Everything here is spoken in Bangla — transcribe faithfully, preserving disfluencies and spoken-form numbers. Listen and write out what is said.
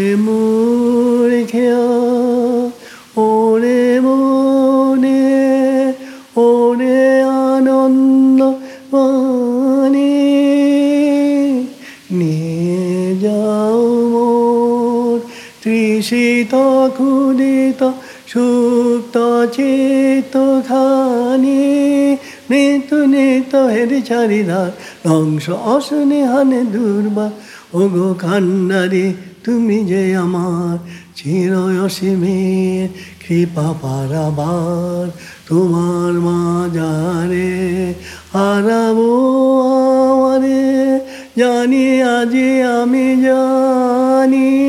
মূর্খেয় ওরে মনে ওরে আনন্দ মানে নিয়ে যাও মোর তৃষিত ক্ষুদিত সুপ্ত চিত্ত খানি নিত নিত হেরি চারিদার ধ্বংস অস্নেহানে দুর্বার ওগো কান্নারে তুমি যে আমার চির অসীমের কৃপা পারাবার তোমার মাজারে হারাবো আমারে জানি আজি আমি জানি